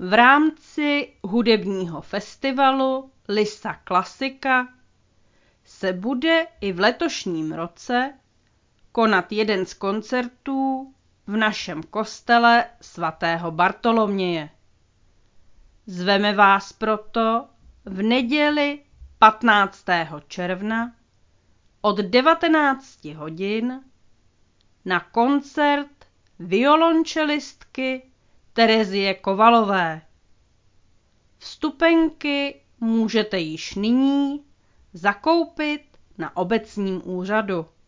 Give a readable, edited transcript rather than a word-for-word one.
v rámci hudebního festivalu Lisa Klasika se bude i v letošním roce konat jeden z koncertů v našem kostele svatého Bartoloměje. Zveme vás proto v neděli 15. června od 19 hodin na koncert violončelistky Terezie Kovalové. Vstupenky můžete již nyní zakoupit na obecním úřadu.